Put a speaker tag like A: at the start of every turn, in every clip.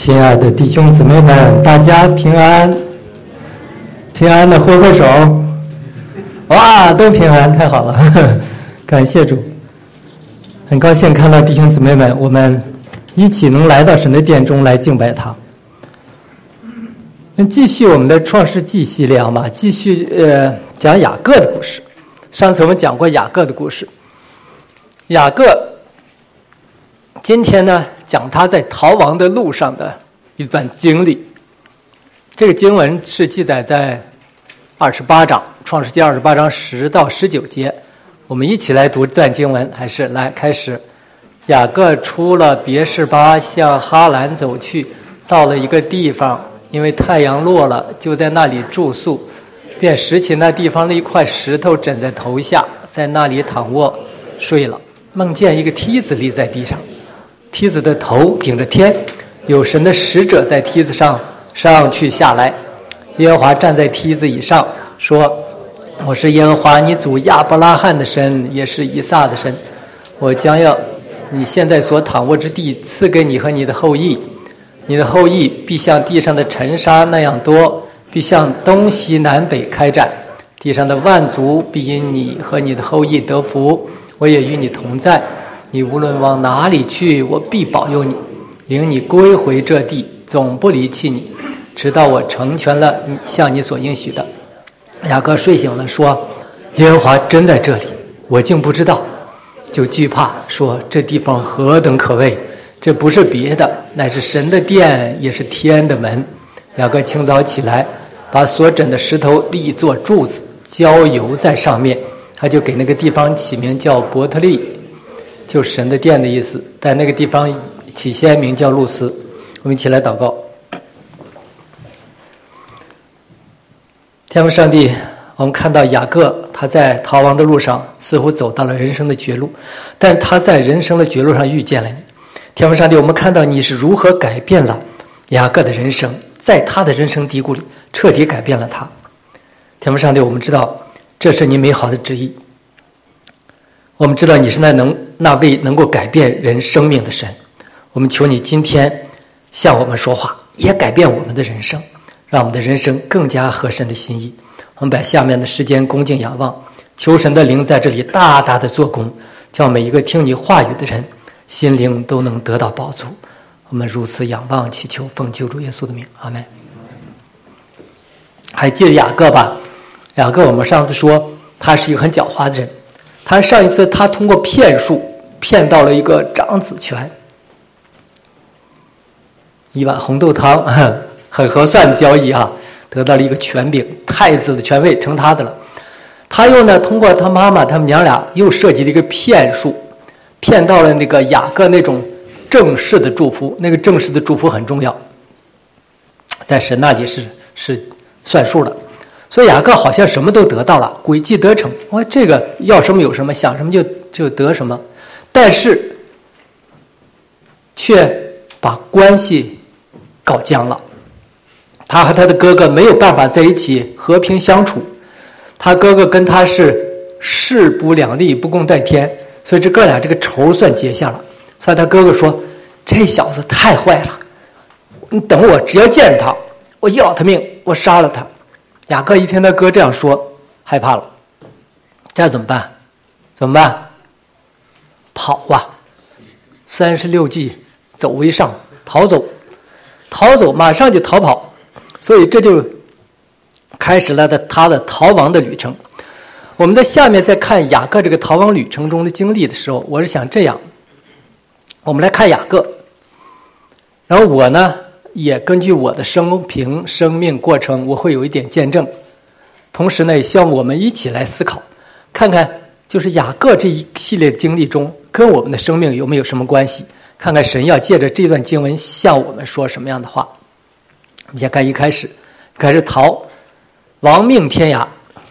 A: 亲爱的弟兄姊妹们，大家平安！平安的挥挥手，哇，都平安，太好了，感谢主！很高兴看到弟兄姊妹们，我们一起能来到神的殿中来敬拜他。继续我们的创世纪系列吧，继续讲雅各的故事。上次我们讲过雅各的故事，雅各今天呢讲他在逃亡的路上的一段经历。这个经文是记载在28章，创世纪28章10到19节。我们一起来读这段经文，还是来开始。雅各出了别是巴，向哈兰走去，到了一个地方，因为太阳落了，就在那里住宿，便拾起那地方的一块石头枕在头下，在那里躺卧睡了。梦见一个梯子立在地上，梯子的头顶着天，有神的使者在梯子上上去下来。耶和华站在梯子以上，说：我是耶和华你祖亚伯拉罕的神，也是以撒的神。我将要你现在所躺卧之地赐给你和你的后裔，你的后裔必像地上的尘沙那样多，必向东西南北开展。地上的万族必因你和你的后裔得福，我也与你同在。你无论往哪里去，我必保佑你，领你归回这地，总不离弃你，直到我成全了向你所应许的。雅各睡醒了，说：耶和华真在这里，我竟不知道。就惧怕，说：这地方何等可畏！这不是别的，乃是神的殿，也是天的门。雅各清早起来，把所枕的石头立作柱子，浇油在上面。他就给那个地方起名叫伯特利，就是神的殿的意思。但那个地方起先名叫路斯。我们一起来祷告。天父上帝，我们看到雅各他在逃亡的路上似乎走到了人生的绝路，但是他在人生的绝路上遇见了你。天父上帝，我们看到你是如何改变了雅各的人生，在他的人生低谷里彻底改变了他。天父上帝，我们知道这是你美好的旨意，我们知道你是那位能够改变人生命的神。我们求你今天向我们说话，也改变我们的人生，让我们的人生更加合神的心意。我们把下面的时间恭敬仰望，求神的灵在这里大大的做工，叫每一个听你话语的人心灵都能得到饱足。我们如此仰望祈求，奉救主耶稣的名，阿们。还记得雅各吧？雅各我们上次说他是一个很狡猾的人，上一次他通过骗术骗到了一个长子权，一碗红豆汤，很合算的交易啊，得到了一个权柄，太子的权位成他的了。他又呢通过他妈妈他们娘俩又设计了一个骗术，骗到了那个雅各那种正式的祝福。那个正式的祝福很重要，在神那里是算数的。所以雅各好像什么都得到了，诡计得逞，我这个要什么有什么，想什么就得什么，但是却把关系搞僵了。他和他的哥哥没有办法在一起和平相处，他哥哥跟他是势不两立，不共戴天，所以这哥俩这个仇算结下了。所以他哥哥说：这小子太坏了，你等我，只要见他，我要他命，我杀了他。雅各一听他哥这样说，害怕了，这怎么办？怎么办？跑啊！36计走为上，逃走，马上就逃跑。所以这就开始了他的逃亡的旅程。我们在下面再看雅各这个逃亡旅程中的经历的时候，我是想这样，我们来看雅各，然后我呢也根据我的生命过程，我会有一点见证，同时呢也希望我们一起来思考，看看就是雅各这一系列的经历中跟我们的生命有没有什么关系，看看神要借着这段经文向我们说什么样的话。我们先看一开始逃，亡命天涯。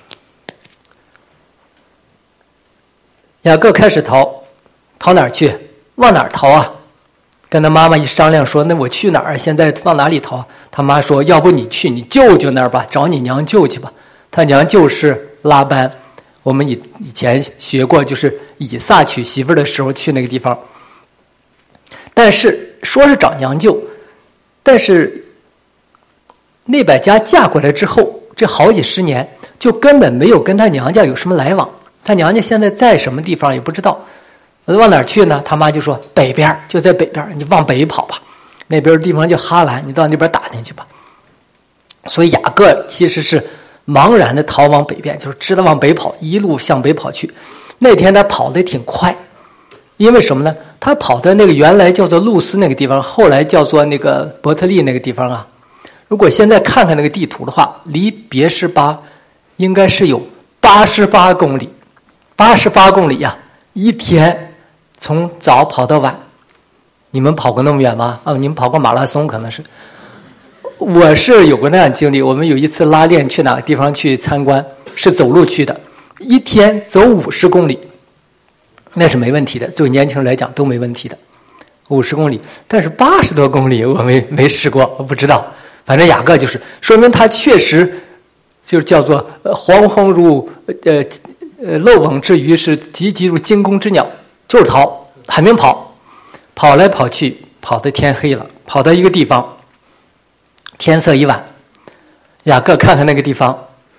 A: 雅各开始逃哪儿去？往哪儿逃啊？跟他妈妈一商量说，那我去哪儿？现在往哪里逃？他妈说，要不你去你舅舅那儿吧，找你娘舅去吧。他娘舅是拉班，我们以前学过，就是以撒娶媳妇的时候去那个地方。但是说是找娘舅， 但是内百家嫁过来之后，这好几十年就根本没有跟他娘家有什么来往。他娘家现在在什么地方也不知道。往哪儿去呢？他妈就说北边，就在北边，你往北跑吧，那边地方叫哈兰，你到那边打听去吧。所以雅各其实是茫然的逃往北边，就是知道往北跑，一路向北跑去。那天他跑得挺快，因为什么呢？他跑的那个原来叫做路斯那个地方，后来叫做那个伯特利那个地方啊。如果现在看看那个地图的话，离别是巴应该是有88公里，88公里呀，一天从早跑到晚。你们跑过那么远吗？你们跑过马拉松可能是。我是有过那样经历，我们有一次拉练去哪个地方去参观，是走路去的，一天走50公里，那是没问题的，对年轻人来讲都没问题的，50公里。但是80多公里我没试过，我不知道。反正雅各就是说明他确实就叫做惶惶如漏网之鱼，是急急如惊弓之鸟，就是逃，还没跑，跑来跑去，跑到天黑了，跑到一个地方，天色已晚，雅各看看那个地方，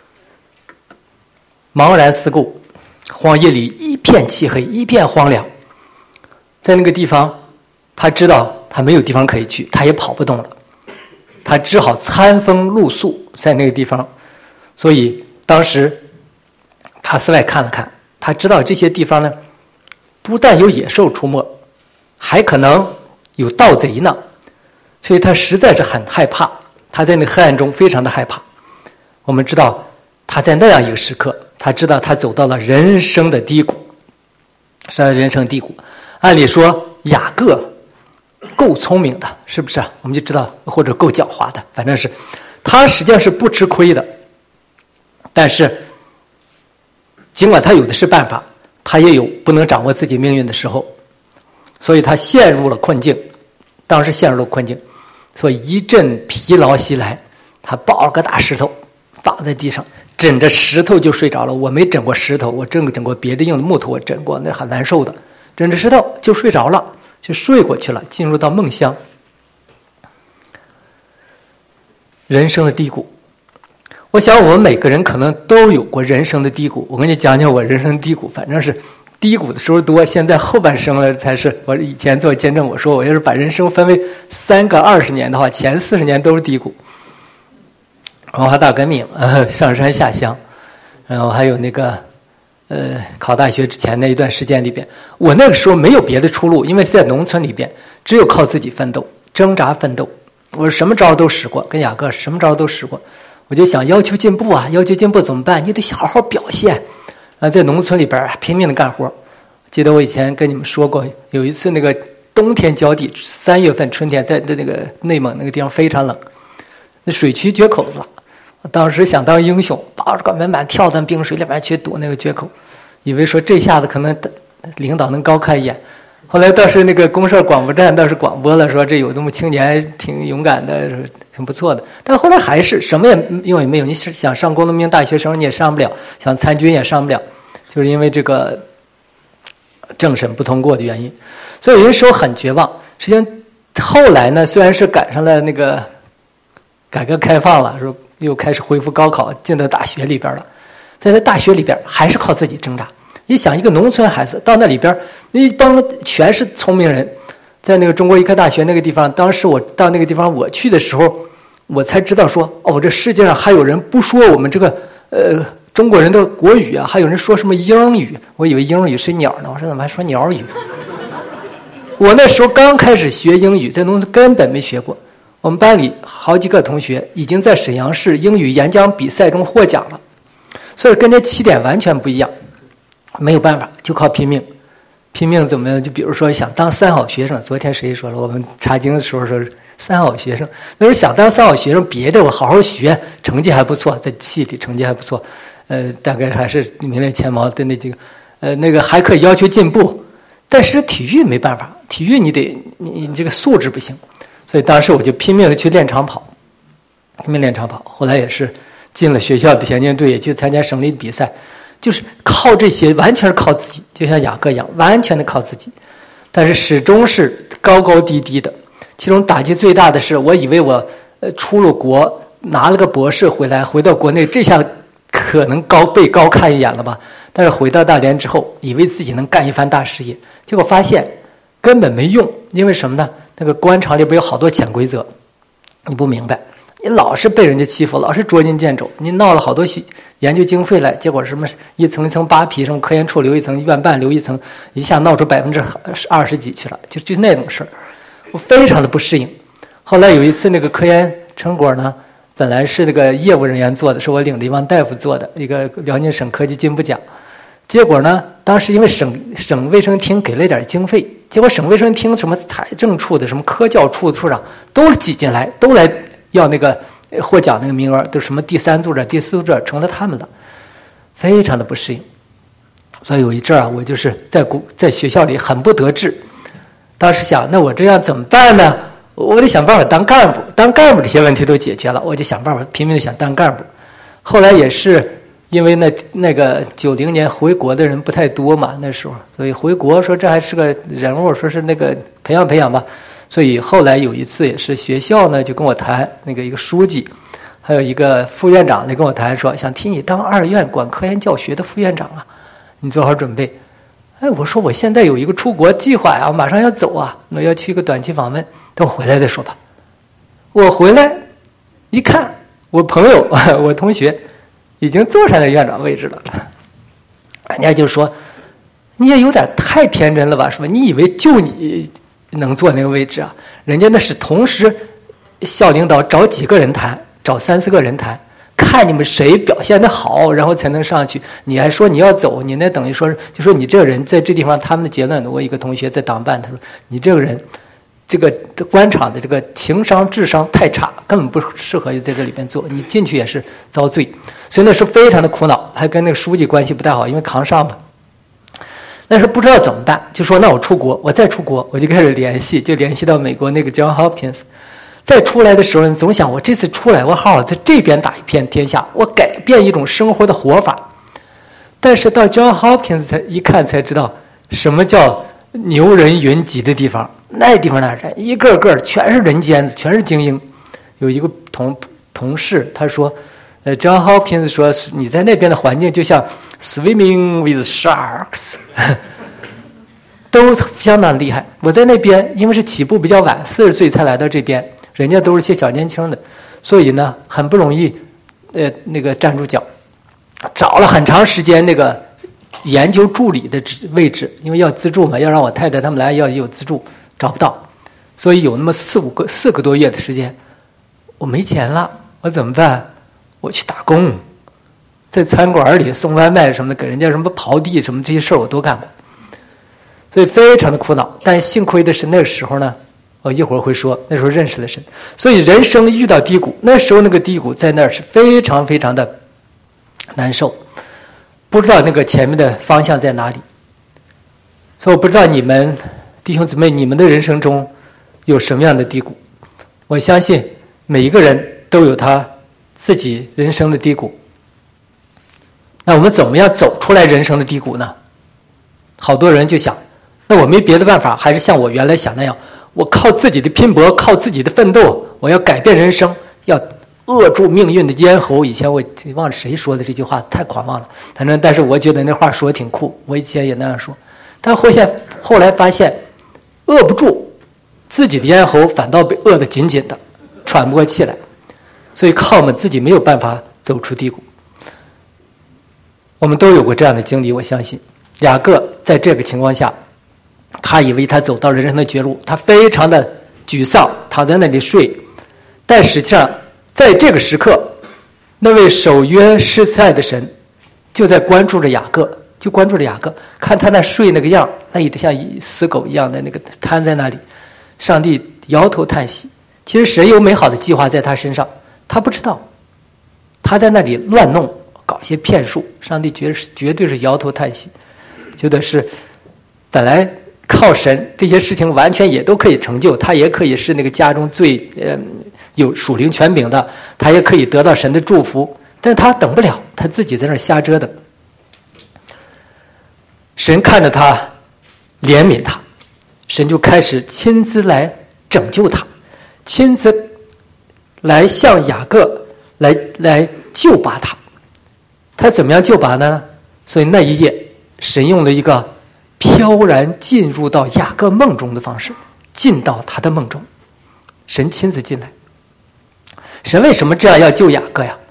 A: 茫然四顾，荒野里一片漆黑，一片荒凉。在那个地方，他知道他没有地方可以去，他也跑不动了，他只好餐风露宿在那个地方。所以当时他四外看了看，他知道这些地方呢，不但有野兽出没，还可能有盗贼呢，所以他实在是很害怕。他在那黑暗中非常的害怕。我们知道他在那样一个时刻，他知道他走到了人生的低谷，是人生低谷。按理说雅各够聪明的，是不是？我们就知道，或者够狡猾的，反正是他实际上是不吃亏的。但是尽管他有的是办法，他也有不能掌握自己命运的时候，所以他陷入了困境。当时陷入了困境，所以一阵疲劳袭来，他抱了个大石头放在地上，枕着石头就睡着了。我没枕过石头，我整过别的硬的木头，我枕过，那很难受的。枕着石头就睡着了，就睡过去了，进入到梦乡。人生的低谷，我想我们每个人可能都有过人生的低谷。我跟你讲讲我人生低谷，反正是低谷的时候多，现在后半生了才是。我以前做见证，我说我要是把人生分为3个20年的话，前40年都是低谷。文化大革命，上山下乡，然后还有那个考大学之前那一段时间里边，我那个时候没有别的出路，因为在农村里边只有靠自己奋斗，挣扎奋斗。我什么招都使过，跟雅各什么招都使过。我就想要求进步啊，要求进步怎么办？你得好好表现。在农村里边拼命的干活。记得我以前跟你们说过，有一次那个冬天浇地，3月份春天，在那个内蒙那个地方非常冷，那水渠决口子了。我当时想当英雄，抱着个门板跳到冰水里边去堵那个决口，以为说这下子可能领导能高看一眼。后来倒是那个公社广播站倒是广播了，说这有这么青年挺勇敢的，挺不错的。但后来还是什么也用也没有。你想上工农兵大学生你也上不了，想参军也上不了，就是因为这个政审不通过的原因。所以有些时候很绝望。实际上后来呢，虽然是赶上了那个改革开放了，说又开始恢复高考，进到大学里边了，在大学里边还是靠自己挣扎。你想一个农村孩子到那里边，那一帮全是聪明人，在那个中国医科大学那个地方，当时我到那个地方我去的时候，我才知道说，这世界上还有人不说我们这个中国人的国语啊，还有人说什么英语。我以为英语是鸟呢，我说怎么还说鸟语？我那时候刚开始学英语，在农村根本没学过。我们班里好几个同学已经在沈阳市英语演讲比赛中获奖了，所以跟这起点完全不一样。没有办法，就靠拼命。拼命怎么样？就比如说想当3好学生，昨天谁说了？我们查经的时候说是3好学生。那时候想当3好学生，别的我好好学，成绩还不错，在系里成绩还不错，大概还是名列前茅的那几个，那个还可以要求进步。但是体育没办法，体育你这个素质不行，所以当时我就拼命的去练长跑，拼命练长跑。后来也是进了学校的田径队，也去参加省里比赛。就是靠这些，完全是靠自己，就像雅各一样，完全的靠自己，但是始终是高高低低的。 其中打击最大的是，我以为我出了国拿了个博士回来，回到国内，这下可能被高看一眼了吧？但是回到大连之后，以为自己能干一番大事业，结果发现根本没用。因为什么呢？那个官场里边有好多潜规则，你不明白，你老是被人家欺负，老是捉襟见肘，你闹了好多研究经费来，结果什么一层一层扒皮，什么科研处留一层，院办留一层，一下闹出20%几去了，就那种事儿，我非常的不适应。后来有一次那个科研成果呢，本来是那个业务人员做的，是我领着一帮大夫做的一个辽宁省科技进步奖。结果呢，当时因为省卫生厅给了点经费，结果省卫生厅什么财政处的、什么科教处的处长都挤进来，都来要那个获奖那个名额，都什么第3作者、第4作者成了他们的，非常的不适应。所以有一阵儿啊，我就是在学校里很不得志。当时想，那我这样怎么办呢？我得想办法当干部，当干部这些问题都解决了，我就想办法拼命的想当干部。后来也是因为那个90年回国的人不太多嘛，那时候，所以回国说这还是个人物，说是那个培养培养吧。所以后来有一次也是学校呢就跟我谈，那个一个书记，还有一个副院长就跟我谈说，想替你当2院管科研教学的副院长啊，你做好准备。哎，我说我现在有一个出国计划呀，马上要走啊，我要去一个短期访问，等我回来再说吧。我回来一看，我朋友我同学已经坐上了院长位置了，人家就说你也有点太天真了吧，是吧？你以为就你能坐那个位置啊？人家那是同时校领导找几个人谈，找3、4个人谈，看你们谁表现得好，然后才能上去。你还说你要走，你那等于说就说你这个人在这地方，他们的结论，我一个同学在党办，他说你这个人这个官场的这个情商智商太差，根本不适合在这里边做，你进去也是遭罪。所以那时候非常的苦恼，还跟那个书记关系不太好，因为扛上嘛。那时候不知道怎么办，就说那我出国，我再出国，我就开始联系到美国那个 John Hopkins。再出来的时候，你总想我这次出来，我好好在这边打一片天下，我改变一种生活的活法。但是到 John Hopkins 一看才知道，什么叫牛人云集的地方。那地方那人一个个全是人尖子，全是精英。有一个同事他说，John Hopkins 说你在那边的环境就像 swimming with sharks 都相当厉害。我在那边因为是起步比较晚，40岁才来到这边，人家都是些小年轻的，所以呢很不容易那个站住脚。找了很长时间那个研究助理的位置，因为要资助嘛，要让我太太他们来要有资助，找不到，所以有那么4个多月的时间，我没钱了，我怎么办？我去打工，在餐馆里送外卖什么的，给人家什么刨地什么这些事儿我都干过，所以非常的苦恼。但幸亏的是那个时候呢，我一会儿会说，那时候认识了神，所以人生遇到低谷，那时候那个低谷在那儿是非常非常的难受，不知道那个前面的方向在哪里。所以我不知道你们弟兄姊妹，你们的人生中有什么样的低谷？我相信每一个人都有他自己人生的低谷。那我们怎么样走出来人生的低谷呢？好多人就想，那我没别的办法，还是像我原来想那样，我靠自己的拼搏，靠自己的奋斗，我要改变人生，要扼住命运的咽喉。以前我忘了谁说的这句话，太狂妄了。反正但是我觉得那话说的挺酷，我以前也那样说。但后来发现扼不住，自己的咽喉反倒被扼得紧紧的，喘不过气来。所以靠我们自己没有办法走出低谷。我们都有过这样的经历，我相信。雅各在这个情况下，他以为他走到人生的绝路，他非常的沮丧，躺在那里睡。但实际上在这个时刻，那位守约施慈爱的神就在关注着雅各，看他那睡那个样，那也像死狗一样的那个瘫在那里。上帝摇头叹息，其实神有美好的计划在他身上，他不知道，他在那里乱弄，搞些骗术。上帝绝对是摇头叹息，觉得是本来靠神这些事情完全也都可以成就，他也可以是那个家中最有属灵权柄的，他也可以得到神的祝福，但他等不了，他自己在那瞎折腾。神看着他，怜悯他，神就开始亲自来拯救他。 亲自来向雅各来救拔他。他怎么样救拔呢？所以那一夜，神用了一个飘然进入到雅各梦中的方式，进到他的梦中，神亲自进来。神为什么这样要救雅各呀？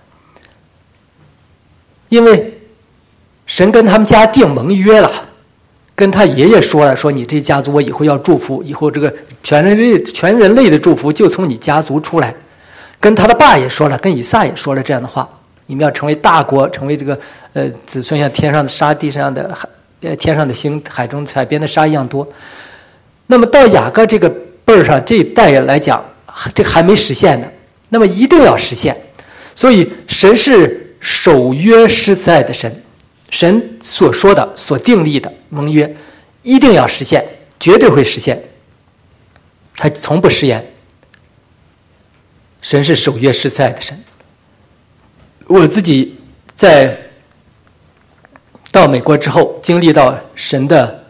A: 因为神跟他们家定盟约了，跟他爷爷说了，说你这家族我以后要祝福，以后这个全人类的祝福就从你家族出来。跟他的爸也说了，跟以撒也说了这样的话，你们要成为大国，成为这个子孙像天上的沙，地上的天上的星，海中海边的沙一样多。那么到雅各这个辈儿上，这一代来讲，这还没实现呢，那么一定要实现。所以神是守约施慈爱的神，神所说的所订立的盟约一定要实现，绝对会实现，他从不食言。神是守约施慈爱的神。我自己在到美国之后，经历到神的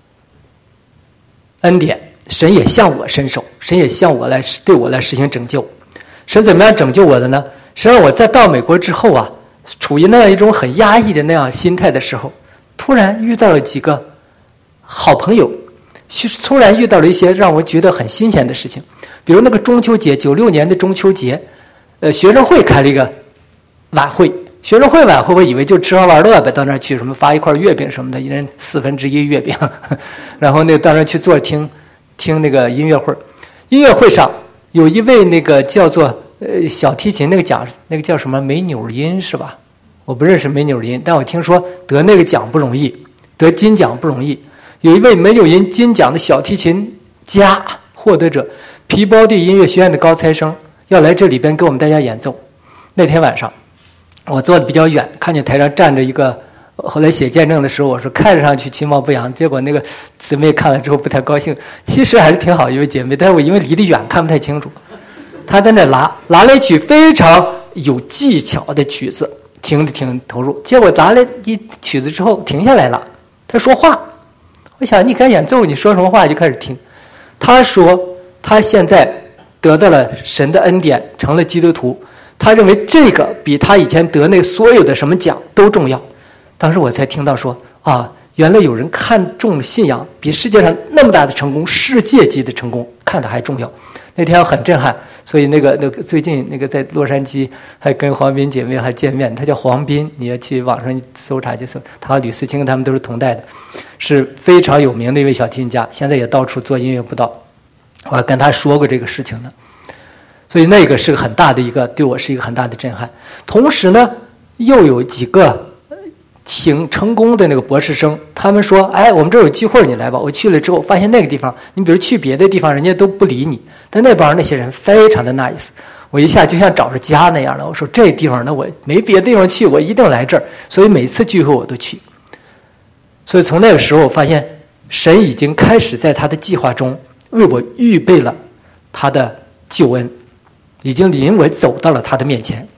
A: 恩典，神也向我伸手，神也向我对我来实行拯救。神怎么样拯救我的呢？实际上我在到美国之后啊，处于那样一种很压抑的那样心态的时候，突然遇到了几个好朋友，突然遇到了一些让我觉得很新鲜的事情。比如那个中秋节，96年的中秋节，学生会开了一个晚会。学生会晚会我以为就吃喝玩乐呗，到那儿去什么发一块月饼什么的，一人1/4月饼，然后到那儿去听那个音乐会。音乐会上有一位那个叫做小提琴那个奖，那个叫什么梅纽因是吧？我不认识梅纽因，但我听说得那个奖不容易，得金奖不容易。有一位梅纽因金奖的小提琴家获得者，皮包地音乐学院的高材生，要来这里边给我们大家演奏。那天晚上我坐的比较远，看见台上站着一个，后来写见证的时候我说看上去其貌不扬，结果那个姊妹看了之后不太高兴，其实还是挺好一位姐妹，但是我因为离得远看不太清楚。她在那拉了一曲非常有技巧的曲子，听得挺投入，结果拉了一曲子之后停下来了，她说话，我想你该演奏，你说什么话就开始听。她说她现在得到了神的恩典，成了基督徒，他认为这个比他以前得那所有的什么奖都重要。当时我才听到说啊，原来有人看重信仰比世界上那么大的成功，世界级的成功看得还重要。那天我很震撼，所以那个最近那个在洛杉矶还跟黄斌姐妹还见面，他叫黄斌，你要去网上搜查就搜，他和吕思清他们都是同代的，是非常有名的一位小提琴家，现在也到处做音乐布道。我还跟他说过这个事情呢。所以那个是个很大的对我是一个很大的震撼。同时呢，又有几个挺成功的那个博士生，他们说哎，我们这儿有聚会你来吧。我去了之后发现那个地方，你比如去别的地方人家都不理你，但那帮那些人非常的 nice， 我一下就像找着家那样的。我说这地方呢，我没别的地方去，我一定来这儿，所以每次聚会我都去。所以从那个时候我发现神已经开始在他的计划中为我预备了他的救恩，已经引我走到了他的面前。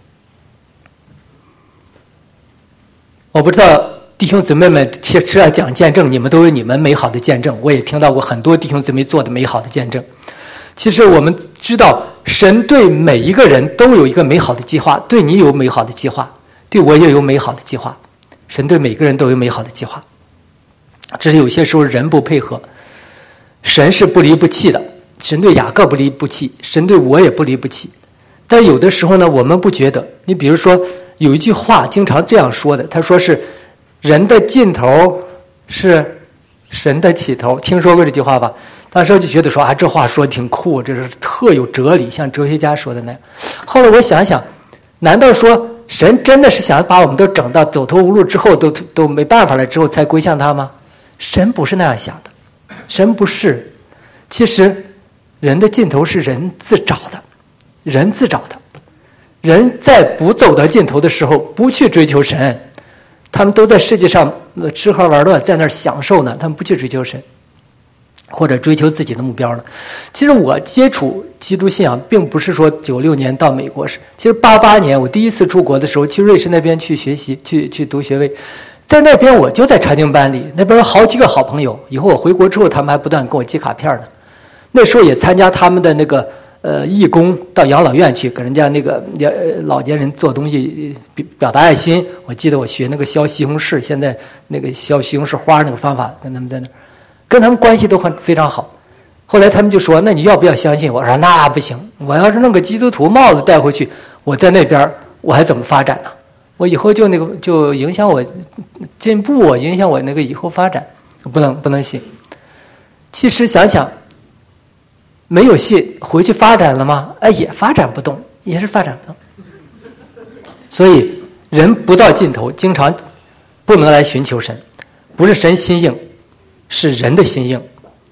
A: 我不知道弟兄姊妹们是要讲见证，你们都有你们美好的见证，我也听到过很多弟兄姊妹做的美好的见证。其实我们知道神对每一个人都有一个美好的计划，对你有美好的计划，对我也有美好的计划，神对每个人都有美好的计划。只是有些时候人不配合，神是不离不弃的，神对雅各不离不弃，神对我也不离不弃。但有的时候呢，我们不觉得。你比如说有一句话经常这样说的，他说是人的尽头是神的起头，听说过这句话吧？当时就觉得说啊，这话说的挺酷，这是特有哲理，像哲学家说的那样。后来我想想，难道说神真的是想把我们都整到走投无路之后，都没办法了之后才归向他吗？神不是那样想的，神不是。其实人的尽头是人自找的，人自找的。人在不走到尽头的时候，不去追求神，他们都在世界上吃喝玩乐，在那儿享受呢，他们不去追求神，或者追求自己的目标呢。其实我接触基督信仰并不是说96年到美国，其实88年我第一次出国的时候，去瑞士那边去学习，去读学位，在那边我就在查经班里，那边有好几个好朋友，以后我回国之后他们还不断给我寄卡片呢。那时候也参加他们的那个义工到养老院去给人家那个老年人做东西，表达爱心。我记得我学那个削西红柿，现在那个削西红柿花那个方法，跟他们在那，跟他们关系都非常好。后来他们就说：“那你要不要相信？”我说：“那不行，我要是弄个基督徒帽子带回去，我在那边我还怎么发展呢？我以后就影响我进步，影响我那个以后发展，不能信。”其实想想。没有信，回去发展了吗？也发展不动，也是发展不动。所以人不到尽头，经常不能来寻求神，不是神心硬，是人的心硬。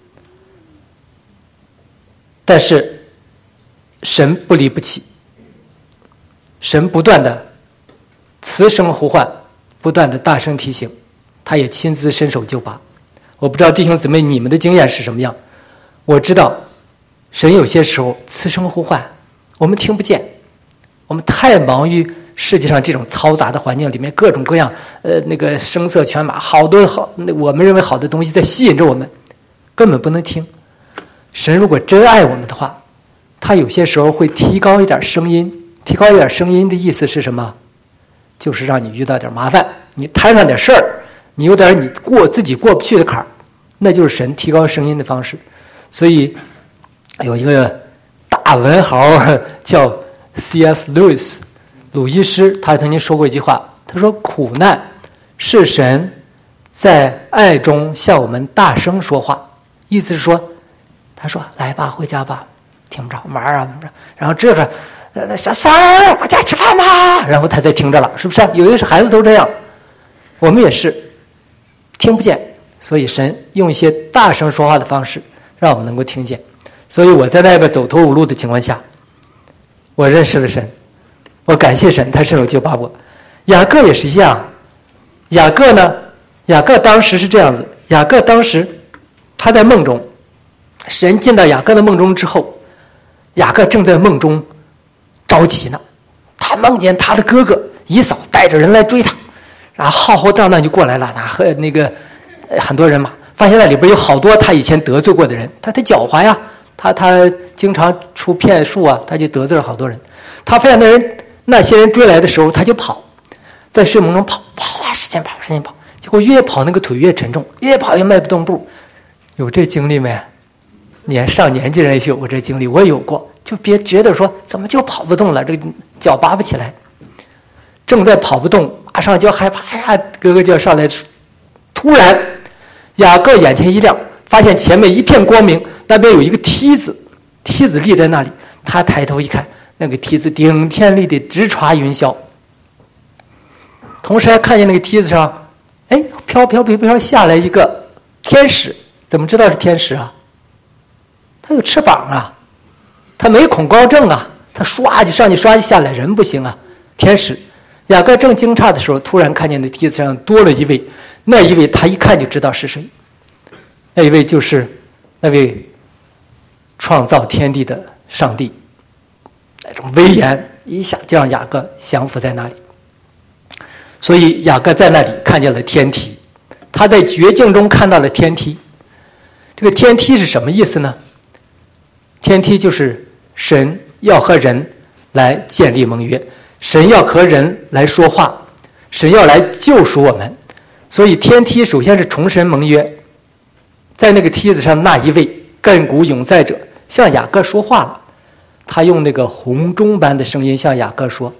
A: 但是神不离不弃，神不断的慈声呼唤，不断的大声提醒，他也亲自伸手救拔。我不知道弟兄姊妹你们的经验是什么样，我知道。神有些时候慈声呼唤，我们听不见，我们太忙于世界上这种嘈杂的环境里面，各种各样那个声色犬马，好多我们认为好的东西在吸引着我们，根本不能听。神如果真爱我们的话，他有些时候会提高一点声音。提高一点声音的意思是什么？就是让你遇到点麻烦，你摊上点事儿，你有点你自己过不去的坎儿，那就是神提高声音的方式。所以有一个大文豪叫 C.S. Lewis 鲁伊斯，他曾经说过一句话，他说苦难是神在爱中向我们大声说话，意思是说，他说来吧，回家吧，听不着，玩啊，然后这个小三儿回家吃饭吧，然后他再听着了，是不是？有的是孩子都这样，我们也是听不见，所以神用一些大声说话的方式让我们能够听见。所以我在那个走投无路的情况下，我认识了神，我感谢神，他伸手救拔我。雅各也是一样，雅各当时是这样子，雅各当时他在梦中，神进到雅各的梦中之后，雅各正在梦中着急呢，他梦见他的哥哥以扫带着人来追他，然后浩浩荡荡就过来了，和那个很多人马，发现那里边有好多他以前得罪过的人，他狡猾呀。他经常出骗术啊，他就得罪了好多人。他发现那些人追来的时候，他就跑，在睡梦中跑啊，使劲跑，结果越跑那个腿越沉重，越跑越迈不动步。有这经历没？上年纪人也有过这经历，我有过。就别觉得说怎么就跑不动了，这个脚拔不起来，正在跑不动，马上就害怕呀，哥哥就要上来。突然，雅各眼前一亮，发现前面一片光明。那边有一个梯子立在那里，他抬头一看，那个梯子顶天立地，直插云霄。同时还看见那个梯子上，飘下来一个天使。怎么知道是天使啊？他有翅膀啊，他没恐高症啊，他唰就上去，唰就下来，人不行啊。天使雅各正惊诧的时候，突然看见那梯子上多了一位，那一位他一看就知道是谁，那一位就是那位创造天地的上帝，那种威严一下就让雅各降服在那里。所以雅各在那里看见了天梯，他在绝境中看到了天梯。这个天梯是什么意思呢？天梯就是神要和人来建立盟约，神要和人来说话，神要来救赎我们。所以天梯首先是重申盟约，在那个梯子上那一位亘古永在者向雅各说话了，他用那个洪钟般的声音向雅各说。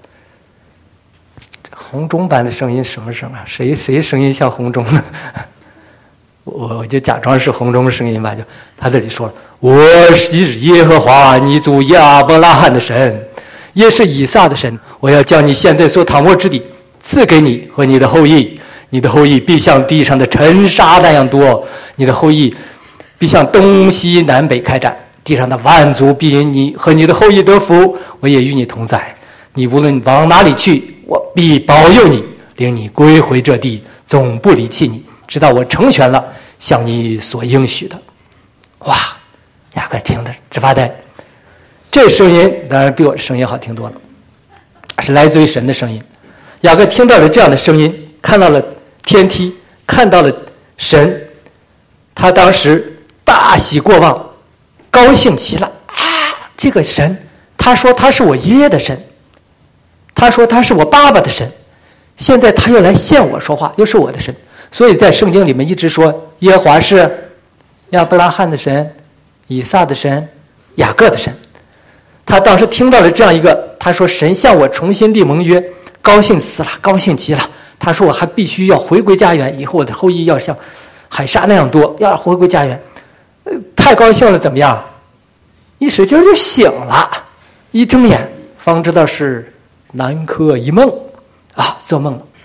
A: 洪钟般的声音什么声啊？谁声音像洪钟呢？我就假装是洪钟的声音吧，就他这里说了，我是耶和华你祖亚伯拉罕的神，也是以撒的神，我要将你现在所躺卧之地赐给你和你的后裔，你的后裔必像地上的尘沙那样多，你的后裔必向东西南北开展，地上的万族必因你和你的后裔得福，我也与你同在，你无论往哪里去，我必保佑你，领你归回这地，总不离弃你，直到我成全了向你所应许的。哇，雅各听得直发呆。这声音当然比我的声音好听多了，是来自于神的声音。雅各听到了这样的声音，看到了天梯，看到了神，他当时大喜过望，高兴极了啊！ 这个神，他说他是我爷爷的神，他说他是我爸爸的神，现在他又来现我说话，又是我的神。所以在圣经里面一直说耶和华是亚伯拉罕的神，以撒的神，雅各的神。他当时听到了这样一个，他说神向我重新立盟约，高兴死了，高兴极了。他说我还必须要回归家园，以后我的后裔要像海沙那样多，要回归家园。太高兴了，怎么样？一使劲就醒了，一睁眼方知道是南柯一梦啊，做梦了。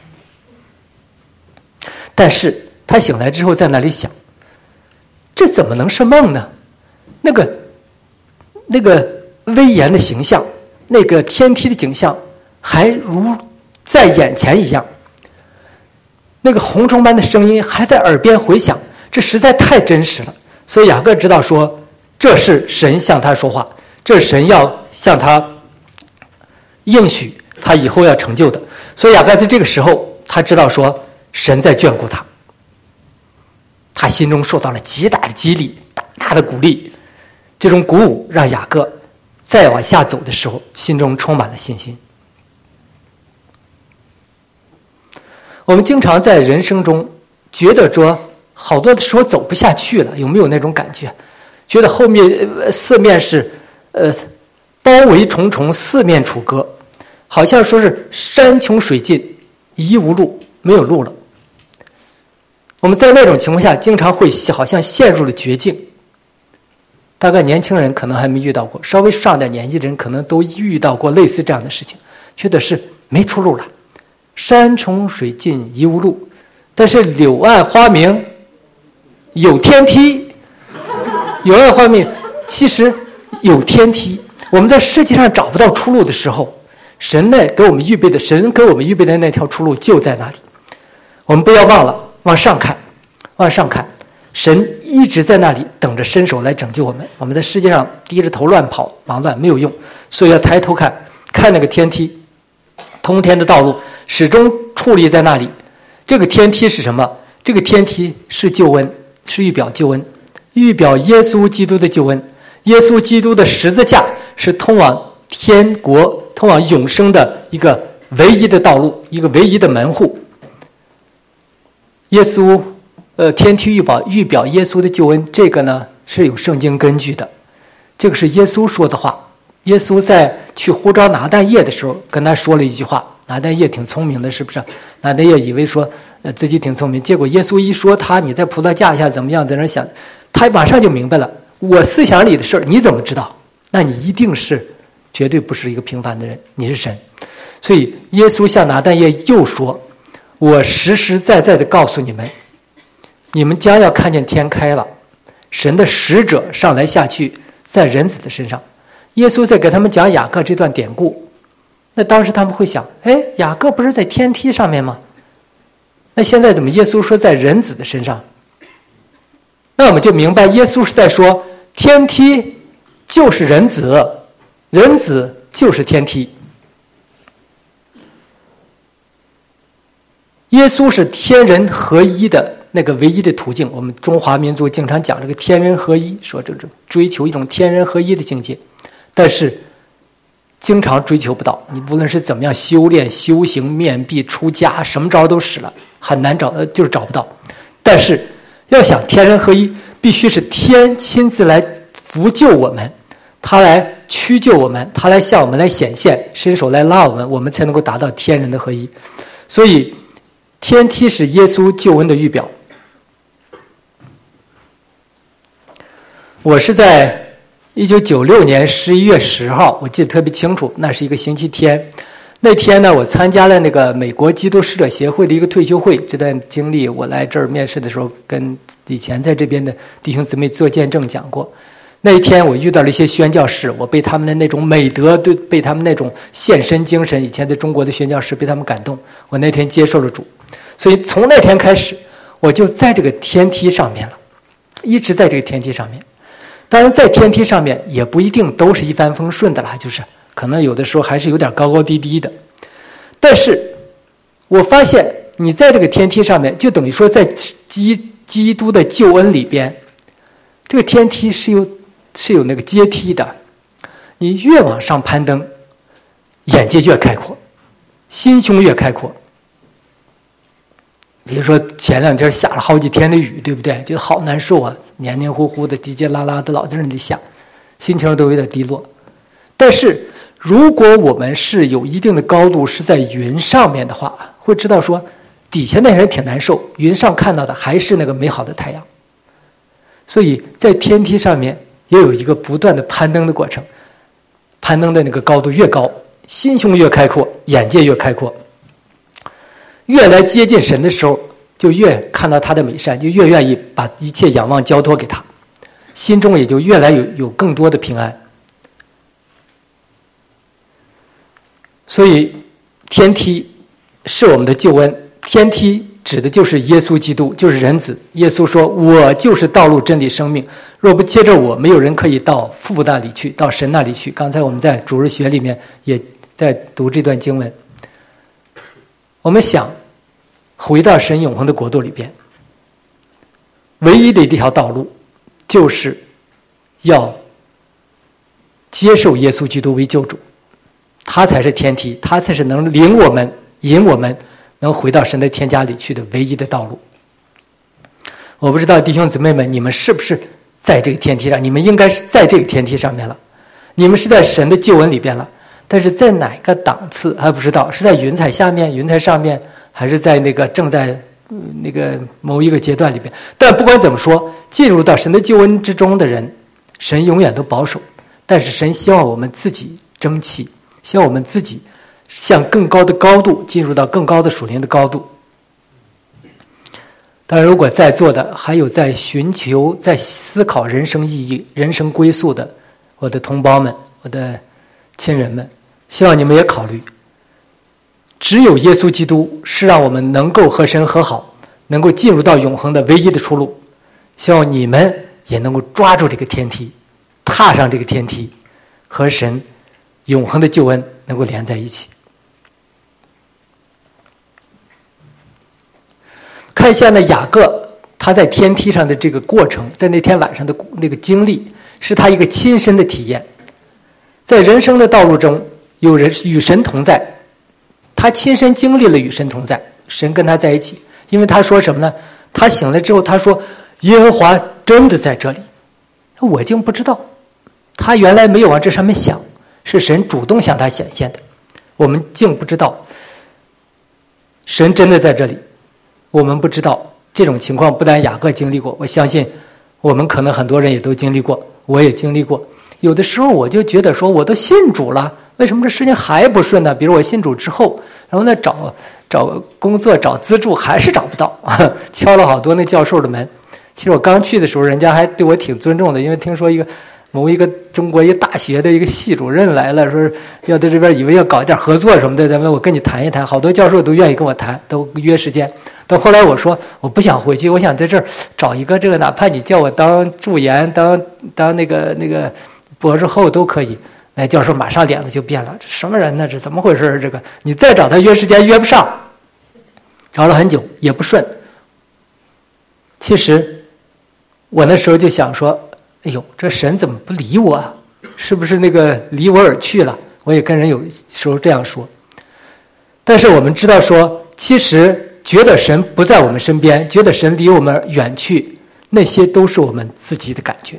A: 但是他醒来之后在那里想，这怎么能是梦呢？那个威严的形象，那个天梯的景象还如在眼前一样，那个洪钟般的声音还在耳边回响，这实在太真实了。所以雅各知道说，这是神向他说话，这是神要向他应许他以后要成就的。所以雅各在这个时候他知道说神在眷顾他，他心中受到了极大的激励，大大的鼓励。这种鼓舞让雅各再往下走的时候心中充满了信心。我们经常在人生中觉得说好多的时候走不下去了，有没有那种感觉？觉得后面四面是包围重重，四面楚歌，好像说是山穷水尽，疑无路，没有路了。我们在那种情况下经常会好像陷入了绝境。大概年轻人可能还没遇到过，稍微上点年纪的人可能都遇到过类似这样的事情，觉得是没出路了，山穷水尽疑无路。但是柳暗花明有天梯，柳暗花明其实有天梯。我们在世界上找不到出路的时候，神给我们预备的那条出路就在那里。我们不要忘了往上看，往上看，神一直在那里等着伸手来拯救我们。我们在世界上低着头乱跑忙乱没有用，所以要抬头看，看那个天梯，通天的道路始终矗立在那里。这个天梯是什么？这个天梯是救恩，是预表救恩，预表耶稣基督的救恩。耶稣基督的十字架是通往天国、通往永生的一个唯一的道路，一个唯一的门户。耶稣天梯预表耶稣的救恩，这个呢是有圣经根据的，这个是耶稣说的话。耶稣在去呼召拿但业的时候跟他说了一句话，拿但业挺聪明的，是不是？拿但业以为说自己挺聪明，结果耶稣一说你在葡萄架下怎么样，在那想，他马上就明白了，我思想里的事你怎么知道？那你一定是绝对不是一个平凡的人，你是神。所以耶稣向拿但业又说，我实实在在的告诉你们，你们将要看见天开了，神的使者上来下去在人子的身上。耶稣在给他们讲雅各这段典故，那当时他们会想，雅各不是在天梯上面吗？那现在怎么耶稣说在人子的身上？那我们就明白耶稣是在说天梯就是人子，人子就是天梯。耶稣是天人合一的那个唯一的途径。我们中华民族经常讲这个天人合一，说这种追求一种天人合一的境界，但是经常追求不到。你无论是怎么样修炼、修行、面壁、出家，什么招都使了，很难找，就是找不到。但是要想天人合一，必须是天亲自来扶救我们，他来屈救我们，他来向我们来显现，伸手来拉我们，我们才能够达到天人的合一。所以天梯是耶稣救恩的预表。我是在1996年11月10号，我记得特别清楚，那是一个星期天。那天呢，我参加了那个美国基督使者协会的一个退休会。这段经历我来这儿面试的时候跟以前在这边的弟兄姊妹做见证讲过。那一天我遇到了一些宣教士，我被他们的那种美德，被他们那种献身精神，以前在中国的宣教士被他们感动，我那天接受了主。所以从那天开始我就在这个天梯上面了，一直在这个天梯上面。当然在天梯上面也不一定都是一帆风顺的啦，就是可能有的时候还是有点高高低低的。但是我发现你在这个天梯上面，就等于说在基督的救恩里边，这个天梯是有那个阶梯的。 你越往上攀登，眼界越开阔，心胸越开阔。比如说前2天下了好几天的雨，对不对？就好难受啊，黏黏糊糊的，叽叽啦啦的，老在那里下，心情都有点低落。但是如果我们是有一定的高度，是在云上面的话，会知道说底下那人挺难受，云上看到的还是那个美好的太阳。所以在天梯上面也有一个不断的攀登的过程，攀登的那个高度越高，心胸越开阔，眼界越开阔，越来接近神的时候，就越看到他的美善，就越愿意把一切仰望交托给他，心中也就越来有更多的平安。所以天梯是我们的救恩，天梯指的就是耶稣基督，就是人子。耶稣说，我就是道路真理生命，若不接着我，没有人可以到父那里去，到神那里去。刚才我们在主日学里面也在读这段经文。我们想回到神永恒的国度里边，唯一的一条道路就是要接受耶稣基督为救主，他才是天梯，他才是能领我们引我们能回到神的天家里去的唯一的道路。我不知道弟兄姊妹们，你们是不是在这个天梯上？你们应该是在这个天梯上面了，你们是在神的救恩里边了，但是在哪个档次还不知道，是在云彩下面、云彩上面，还是在那个正在那个某一个阶段里边。但不管怎么说，进入到神的救恩之中的人，神永远都保守，但是神希望我们自己争气，希望我们自己向更高的高度，进入到更高的属灵的高度。当然如果在座的还有在寻求在思考人生意义、人生归宿的我的同胞们、我的亲人们，希望你们也考虑，只有耶稣基督是让我们能够和神和好，能够进入到永恒的唯一的出路。希望你们也能够抓住这个天梯，踏上这个天梯，和神永恒的救恩能够连在一起。看一下呢，雅各他在天梯上的这个过程，在那天晚上的那个经历，是他一个亲身的体验。在人生的道路中，有人与神同在，他亲身经历了与神同在，神跟他在一起。因为他说什么呢？他醒了之后，他说耶和华真的在这里，我竟不知道。他原来没有往这上面想，是神主动向他显现的，我们竟不知道神真的在这里。我们不知道这种情况，不但雅各经历过，我相信我们可能很多人也都经历过，我也经历过。有的时候我就觉得说，我都信主了，为什么这事情还不顺呢？比如我信主之后，然后呢找工作、找资助还是找不到，敲了好多那教授的门。其实我刚去的时候，人家还对我挺尊重的，因为听说某一个中国一个大学的一个系主任来了，说要在这边以为要搞一点合作什么的，咱们我跟你谈一谈。好多教授都愿意跟我谈，都约时间。到后来我说我不想回去，我想在这儿找一个这个，哪怕你叫我当助研、当那个博士后都可以。那教授马上脸子就变了，这什么人呢？这怎么回事？这个你再找他约时间约不上，找了很久也不顺。其实我那时候就想说，哎呦，这神怎么不理我啊？是不是那个离我而去了？我也跟人有时候这样说。但是我们知道说，其实觉得神不在我们身边，觉得神离我们远去，那些都是我们自己的感觉，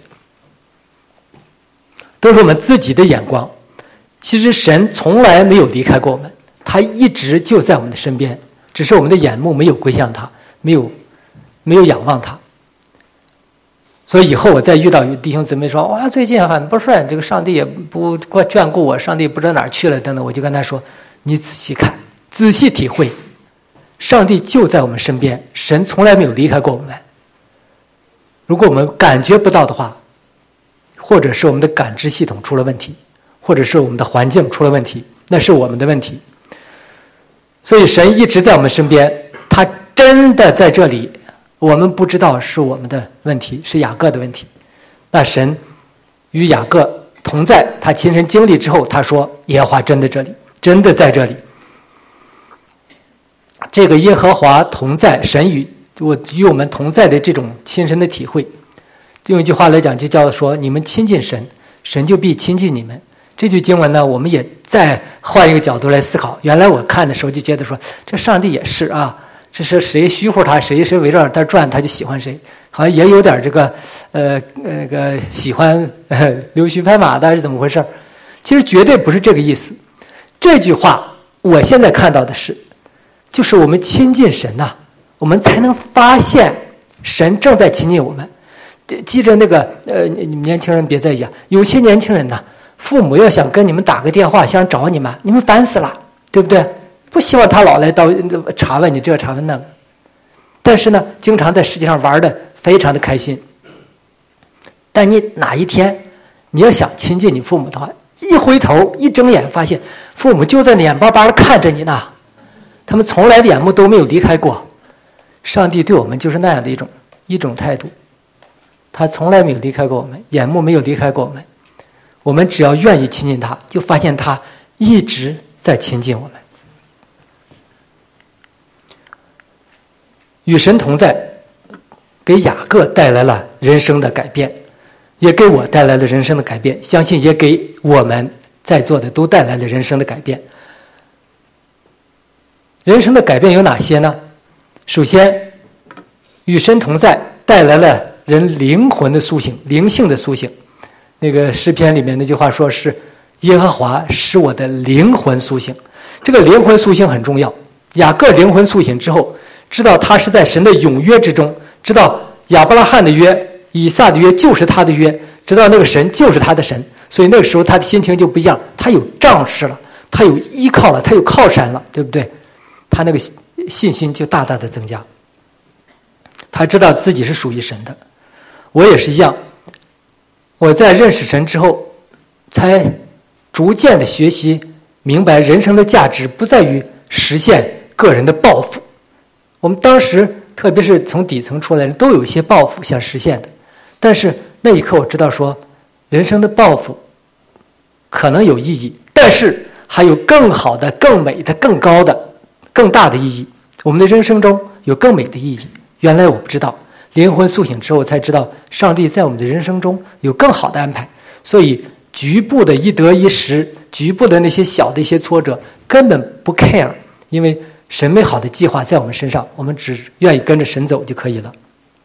A: 都是我们自己的眼光。其实神从来没有离开过我们，他一直就在我们的身边，只是我们的眼目没有归向他，没有仰望他。所以以后我再遇到有弟兄姊妹说，哇，最近很不顺，这个上帝也不眷顾我，上帝不知道哪儿去了等等，我就跟他说，你仔细看，仔细体会，上帝就在我们身边，神从来没有离开过我们。如果我们感觉不到的话，或者是我们的感知系统出了问题，或者是我们的环境出了问题，那是我们的问题。所以神一直在我们身边，他真的在这里，我们不知道是我们的问题，是雅各的问题。那神与雅各同在，他亲身经历之后，他说耶和华真的这里，真的在这里。这个耶和华同在，神与我们同在的这种亲身的体会，用一句话来讲，就叫说，你们亲近神，神就必亲近你们。 这句经文呢，我们也再换一个角度来思考。原来我看的时候就觉得说，这上帝也是啊，这是谁虚乎他，谁围绕着他转，他就喜欢谁，好像也有点这个喜欢溜须拍马的是怎么回事？其实绝对不是这个意思。这句话我现在看到的是，就是我们亲近神呐，我们才能发现神正在亲近我们。记着那个你们年轻人别在意啊，有些年轻人呢，父母要想跟你们打个电话，想找你们烦死了，对不对？不希望他老来查问你这查问那个，但是呢，经常在世界上玩的非常的开心。但你哪一天你要想亲近你父母的话，一回头一睁眼，发现父母就在那眼巴巴的看着你呢，他们从来的眼目都没有离开过。上帝对我们就是那样的一种态度，他从来没有离开过我们，眼目没有离开过我们。我们只要愿意亲近他，就发现他一直在亲近我们。与神同在，给雅各带来了人生的改变，也给我带来了人生的改变，相信也给我们在座的都带来了人生的改变。人生的改变有哪些呢？首先，与神同在带来了人灵魂的苏醒，灵性的苏醒。那个诗篇里面那句话说是耶和华使我的灵魂苏醒，这个灵魂苏醒很重要。雅各灵魂苏醒之后，知道他是在神的永约之中，知道亚伯拉罕的约、以撒的约就是他的约，知道那个神就是他的神，所以那个时候他的心情就不一样，他有仗势了，他有依靠了，他有靠山了，对不对？他那个信心就大大的增加。他知道自己是属于神的。我也是一样，我在认识神之后，才逐渐的学习明白人生的价值不在于实现个人的抱负。我们当时特别是从底层出来的人都有一些抱负想实现的，但是那一刻我知道说，人生的抱负可能有意义，但是还有更好的、更美的、更高的、更大的意义。我们的人生中有更美的意义，原来我不知道。灵魂苏醒之后才知道，上帝在我们的人生中有更好的安排。所以局部的一得一失，局部的那些小的一些挫折根本不 care， 因为神美好的计划在我们身上，我们只愿意跟着神走就可以了。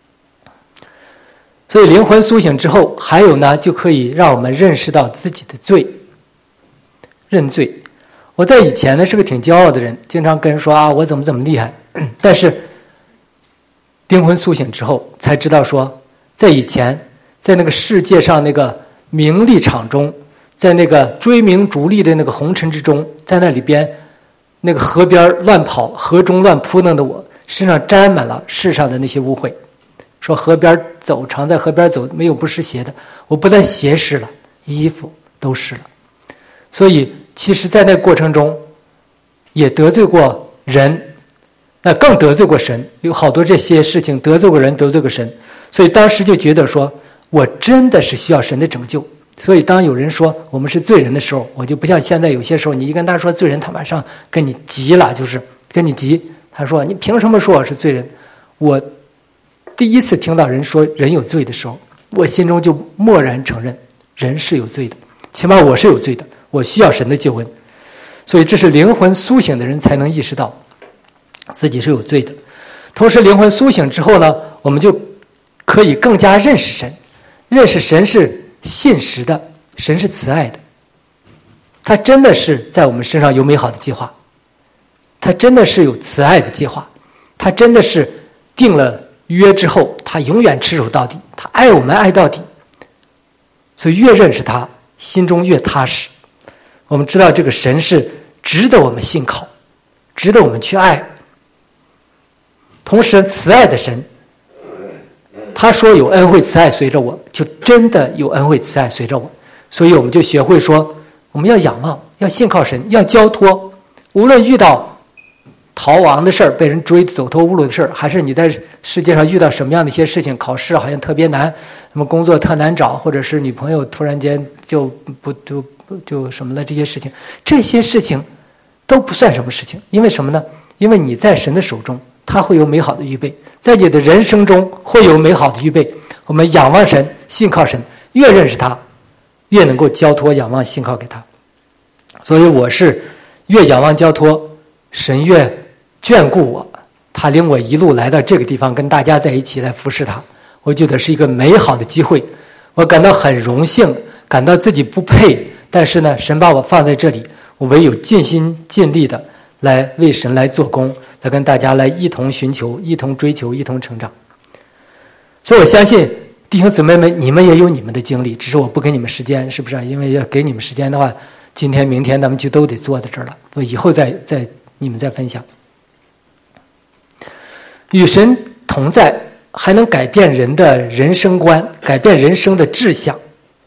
A: 所以灵魂苏醒之后，还有呢，就可以让我们认识到自己的罪，认罪。我在以前呢是个挺骄傲的人，经常跟人说啊我怎么厉害，但是灵魂苏醒之后才知道说，在以前在那个世界上那个名利场中，在那个追名逐利的那个红尘之中，在那里边那个河边乱跑，河中乱扑棱的我，身上沾满了世上的那些污秽。说河边走，常在河边走，没有不湿鞋的。我不但鞋湿了，衣服都湿了。所以其实在那个过程中也得罪过人，那更得罪过神，有好多这些事情得罪过人，得罪过神。所以当时就觉得说，我真的是需要神的拯救。所以当有人说我们是罪人的时候，我就不像现在有些时候，你一跟他说罪人，他马上跟你急了，就是跟你急。他说你凭什么说我是罪人？我第一次听到人说人有罪的时候，我心中就默然承认人是有罪的，起码我是有罪的，我需要神的救恩。所以这是灵魂苏醒的人才能意识到自己是有罪的。同时灵魂苏醒之后呢，我们就可以更加认识神，认识神是信实的，神是慈爱的，他真的是在我们身上有美好的计划，他真的是有慈爱的计划，他真的是定了约之后他永远持守到底，他爱我们爱到底。所以越认识他，心中越踏实。我们知道这个神是值得我们信靠，值得我们去爱。同时慈爱的神，他说有恩惠慈爱随着我，就真的有恩惠慈爱随着我。所以我们就学会说，我们要仰望，要信靠神，要交托。无论遇到逃亡的事儿，被人追走投无路的事儿，还是你在世界上遇到什么样的一些事情，考试好像特别难，什么工作特难找，或者是女朋友突然间就什么的，这些事情都不算什么事情。因为什么呢？因为你在神的手中，他会有美好的预备，在你的人生中会有美好的预备。我们仰望神，信靠神，越认识他， 越能够交托仰望信靠给他。所以我是越仰望交托，神越眷顾我，他领我一路来到这个地方，跟大家在一起来服侍他，我觉得是一个美好的机会，我感到很荣幸，感到自己不配，但是呢，神把我放在这里，我唯有尽心尽力的来为神来做工，来跟大家来一同寻求，一同追求，一同成长。所以我相信弟兄姊妹们，你们也有你们的经历，只是我不给你们时间，是不是？因为要给你们时间的话，今天明天咱们就都得坐在这儿了，我以后再你们再分享。与神同在还能改变人的人生观，改变人生的志向。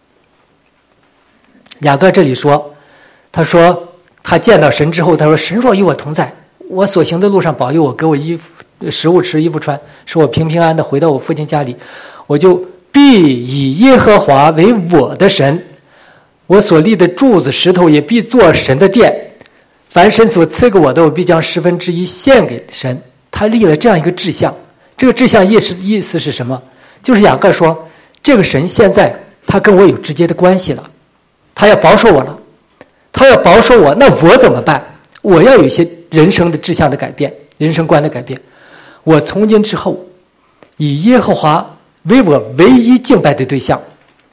A: 雅各这里说，他说他见到神之后，他说神若与我同在，我所行的路上保佑我，给我食物吃，衣服穿，使我平平安安的回到我父亲家里，我就必以耶和华为我的神，我所立的柱子石头也必做神的殿，凡神所赐给我的，我必将1/10献给神。他立了这样一个志向，这个志向意思是什么？就是雅各说，这个神现在他跟我有直接的关系了，他要保守我了，他要保守我，那我怎么办？我要有一些人生的志向的改变，人生观的改变。我从今之后以耶和华为我唯一敬拜的对象，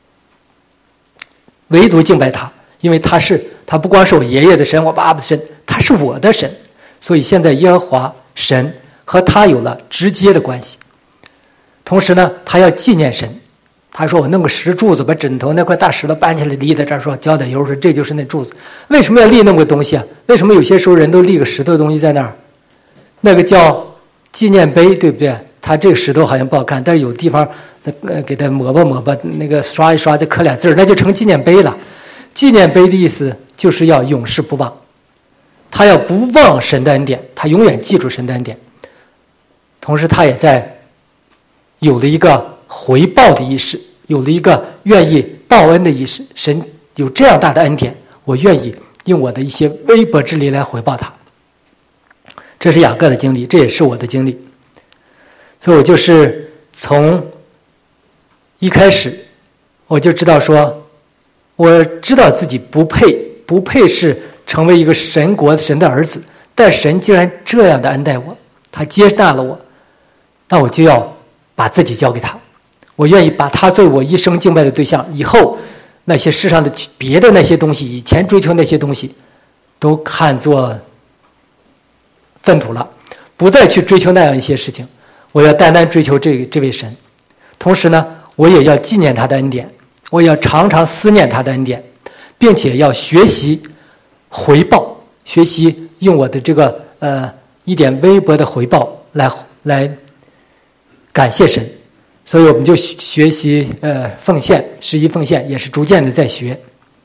A: 唯独敬拜他，因为他不光是我爷爷的神，我爸爸的神，他是我的神。所以现在耶和华神和他有了直接的关系。同时呢，他要纪念神，他说我弄个石柱子，把枕头那块大石头搬起来立在这儿，说浇点油，说这就是那柱子。为什么要立那么个东西啊？为什么有些时候人都立个石头的东西在那儿？那个叫纪念碑，对不对？他这个石头好像不好看，但是有地方给他抹吧，那个刷一刷，再刻俩字，那就成纪念碑了。纪念碑的意思就是要永世不忘，他要不忘神的恩典，他永远记住神的恩典。同时他也在有了一个回报的意识，有了一个愿意报恩的意识。神有这样大的恩典，我愿意用我的一些微薄之力来回报他。这是雅各的经历，这也是我的经历。所以我就是从一开始我就知道说，我知道自己不配是成为一个神国神的儿子，但神既然这样的恩待我，他接纳了我，那我就要把自己交给他，我愿意把他作为我一生敬拜的对象。以后那些世上的别的那些东西，以前追求那些东西都看作粪土了，不再去追求那样一些事情，我要单单追求这位神。同时呢，我也要纪念他的恩典，我要常常思念他的恩典，并且要学习回报，学习用我的这个一点微薄的回报来感谢神。所以我们就学习奉献，11奉献也是逐渐的在学，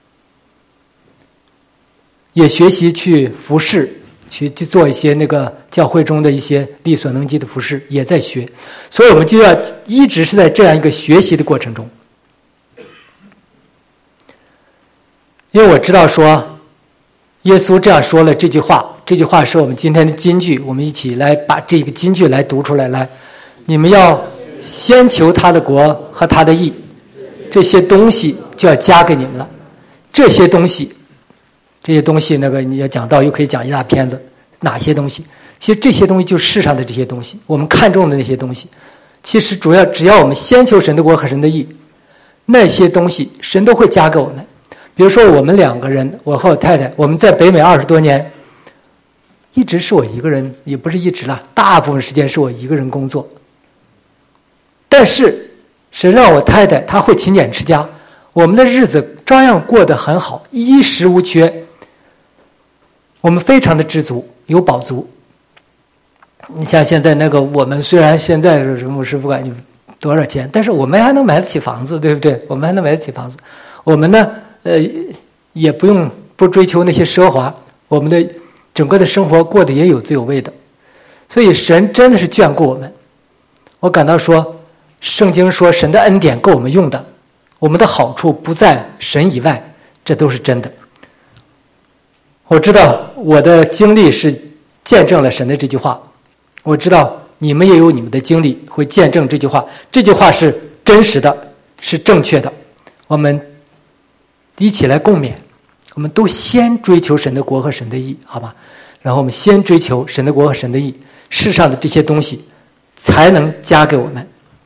A: 也学习去服侍，去做一些那个教会中的一些力所能及的服侍，也在学。所以我们就要一直是在这样一个学习的过程中。因为我知道说耶稣这样说了这句话，这句话是我们今天的金句，我们一起来把这个金句来读出来。来，你们要先求他的国和他的义，这些东西就要加给你们了。这些东西那个你要讲到又可以讲一大片子，哪些东西？其实这些东西就是世上的这些东西，我们看重的那些东西。其实主要只要我们先求神的国和神的义，那些东西神都会加给我们。比如说我们2个人，我和我太太，我们在北美20多年，一直是我一个人，也不是一直了，大部分时间是我一个人工作。但是神让我太太她会勤俭持家，我们的日子照样过得很好，衣食无缺，我们非常的知足，有饱足。你像现在那个，我们虽然现在牧师不管你多少钱，但是我们还能买得起房子，对不对？我们还能买得起房子。我们呢也不追求那些奢华，我们的整个的生活过得也有滋有味的。所以神真的是眷顾我们。我感到说，圣经说神的恩典够我们用的，我们的好处不在神以外，这都是真的。我知道我的经历是见证了神的这句话，我知道你们也有你们的经历会见证这句话，这句话是真实的，是正确的。我们一起来共勉。我们都先追求神的国和神的义，好吧？然后我们先追求神的国和神的义，世上的这些东西才能加给我们。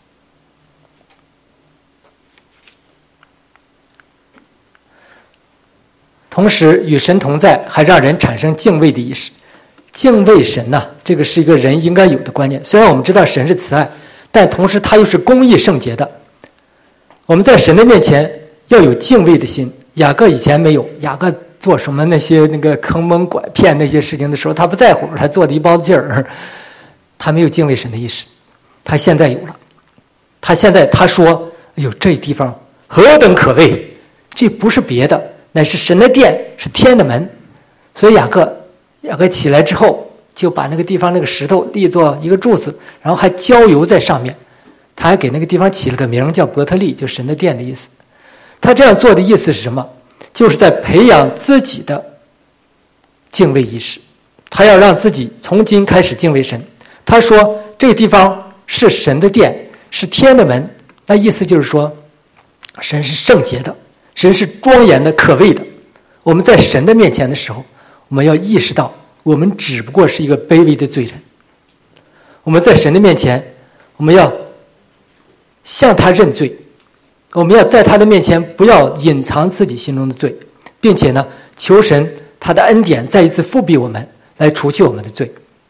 A: 同时与神同在，还让人产生敬畏的意识。敬畏神呢，这个是一个人应该有的观念。虽然我们知道神是慈爱，但同时他又是公义圣洁的。我们在神的面前要有敬畏的心。雅各以前没有，雅各做什么那些坑蒙拐骗那些事情的时候，他不在乎，他做的一包子劲儿，他没有敬畏神的意识。他现在有了，他说：“哎呦，这地方何等可畏！这不是别的，乃是神的殿，是天的门。”所以雅各起来之后，就把那个地方那个石头立作一个柱子，然后还浇油在上面。他还给那个地方起了个名叫伯特利，就神的殿的意思。他这样做的意思是什么？就是在培养自己的敬畏意识。他要让自己从今开始敬畏神。他说这个地方是神的殿，是天的门，那意思就是说神是圣洁的，神是庄严的，可畏的。我们在神的面前的时候，我们要意识到我们只不过是一个卑微的罪人。我们在神的面前，我们要向他认罪，我们要在他的面前不要隐藏自己心中的罪，并且呢，求神他的恩典再一次复庇我们，来除去我们的罪。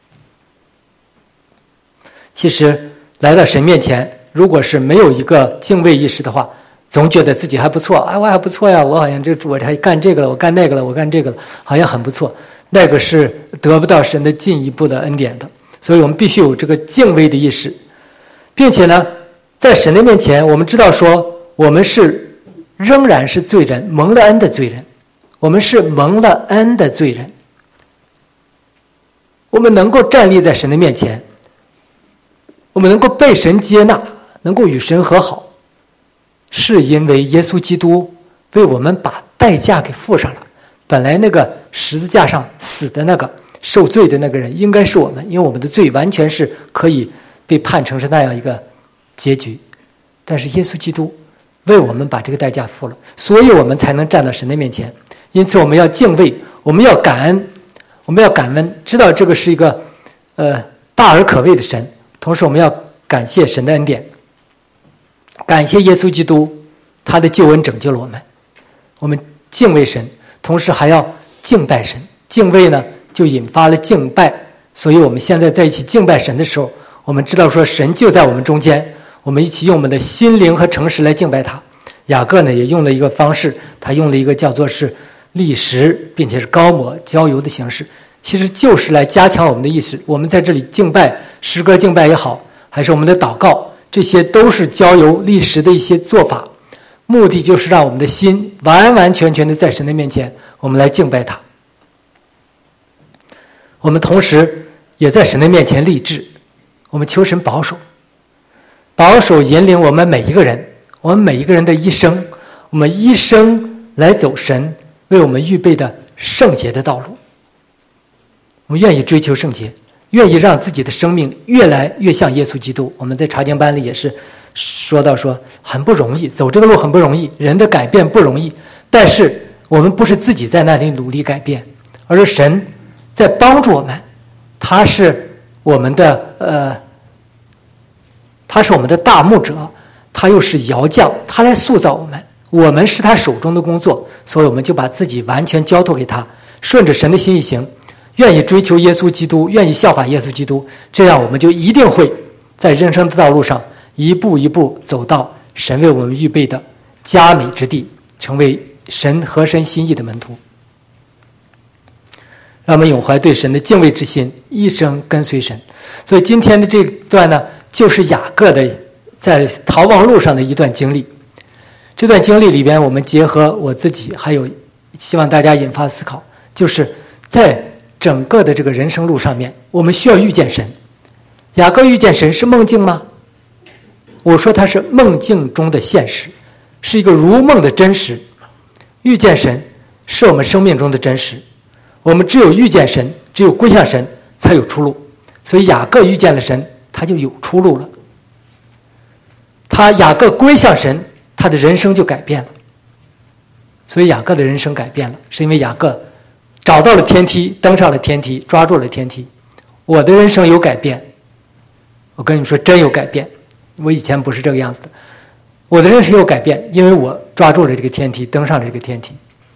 A: 其实来到神面前，如果是没有一个敬畏意识的话，总觉得自己还不错，我还不错呀，我好像我还干这个了，我干那个了，我干这个了，好像很不错。那个是得不到神的进一步的恩典的。所以我们必须有这个敬畏的意识，并且呢，在神的面前，我们知道说我们是仍然是罪人，蒙了恩的罪人。我们是蒙了恩的罪人，我们能够站立在神的面前，我们能够被神接纳，能够与神和好，是因为耶稣基督为我们把代价给付上了。本来那个十字架上死的那个受罪的那个人应该是我们，因为我们的罪完全是可以被判成是那样一个结局，但是耶稣基督为我们把这个代价付了，所以我们才能站到神的面前。因此我们要敬畏，我们要感恩，我们要感恩，知道这个是一个大而可畏的神。同时我们要感谢神的恩典，感谢耶稣基督他的救恩拯救了我们。我们敬畏神，同时还要敬拜神。敬畏呢就引发了敬拜，所以我们现在在一起敬拜神的时候，我们知道说神就在我们中间，我们一起用我们的心灵和诚实来敬拜他。雅各呢也用了一个方式，他用了一个叫做是立时并且是膏抹浇油的形式，其实就是来加强我们的意识。我们在这里敬拜，诗歌敬拜也好，还是我们的祷告，这些都是浇油立时的一些做法，目的就是让我们的心完完全全的在神的面前，我们来敬拜他。我们同时也在神的面前立志，我们求神保守引领我们每一个人，我们每一个人的一生，我们一生来走神为我们预备的圣洁的道路。我们愿意追求圣洁，愿意让自己的生命越来越像耶稣基督。我们在查经班里也是说到说很不容易，走这个路很不容易，人的改变不容易，但是我们不是自己在那里努力改变，而是神在帮助我们。他是我们的大牧者，他又是窑匠，他来塑造我们，我们是他手中的工作，所以我们就把自己完全交托给他，顺着神的心意行，愿意追求耶稣基督，愿意效法耶稣基督，这样我们就一定会在人生的道路上一步一步走到神为我们预备的佳美之地，成为神合神心意的门徒。让我们永怀对神的敬畏之心，一生跟随神。所以今天的这段呢，就是雅各的在逃亡路上的一段经历。这段经历里边，我们结合我自己，还有希望大家引发思考，就是在整个的这个人生路上面，我们需要遇见神。雅各遇见神是梦境吗？我说它是梦境中的现实，是一个如梦的真实。遇见神是我们生命中的真实，我们只有遇见神，只有归向神，才有出路。所以雅各遇见了神，他就有出路了。雅各归向神，他的人生就改变了。 所以雅各的人生改变了，是因为雅各找到了天梯，登上了天梯，抓住了天梯。我的人生有改变，我跟你们说真有改变，我以前不是这个样子的。我的人生有改变，因为我抓住了这个天梯，登上了这个天梯。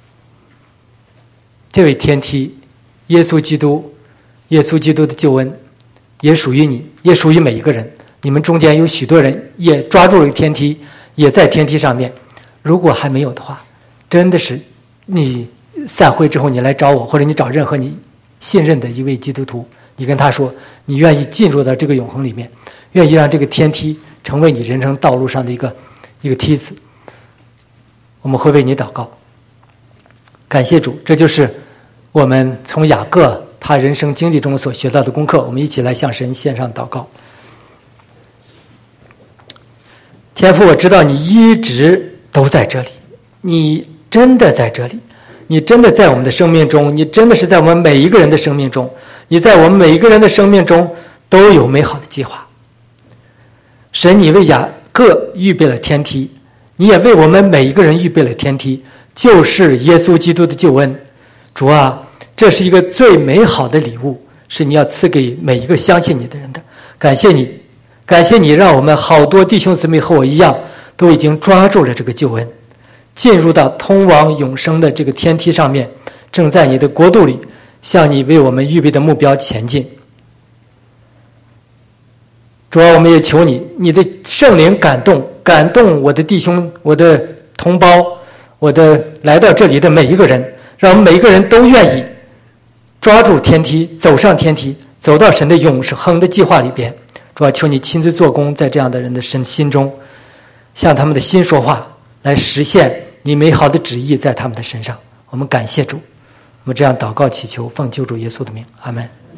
A: 这位天梯，耶稣基督的救恩也属于你，也属于每一个人。你们中间有许多人也抓住了天梯，也在天梯上面。如果还没有的话，真的是你散会之后你来找我，或者你找任何你信任的一位基督徒，你跟他说你愿意进入到这个永恒里面，愿意让这个天梯成为你人生道路上的一个梯子，我们会为你祷告。感谢主，这就是我们从雅各他人生经历中所学到的功课。我们一起来向神献上祷告。天父，我知道你一直都在这里，你真的在这里，你真的在我们的生命中，你真的是在我们每一个人的生命中，你在我们每一个人的生命中都有美好的计划。神，你为雅各预备了天梯，你也为我们每一个人预备了天梯，就是耶稣基督的救恩。主啊，这是一个最美好的礼物，是你要赐给每一个相信你的人的。感谢你，感谢你让我们好多弟兄姊妹和我一样，都已经抓住了这个救恩，进入到通往永生的这个天梯上面，正在你的国度里向你为我们预备的目标前进。主啊，我们也求你，你的圣灵感动我的弟兄，我的同胞，我的来到这里的每一个人，让我们每一个人都愿意抓住天梯，走上天梯，走到神的永恒的计划里边。主啊，求你亲自做工在这样的人的心中，向他们的心说话，来实现你美好的旨意在他们的身上。我们感谢主，我们这样祷告祈求，奉救主耶稣的名，阿们。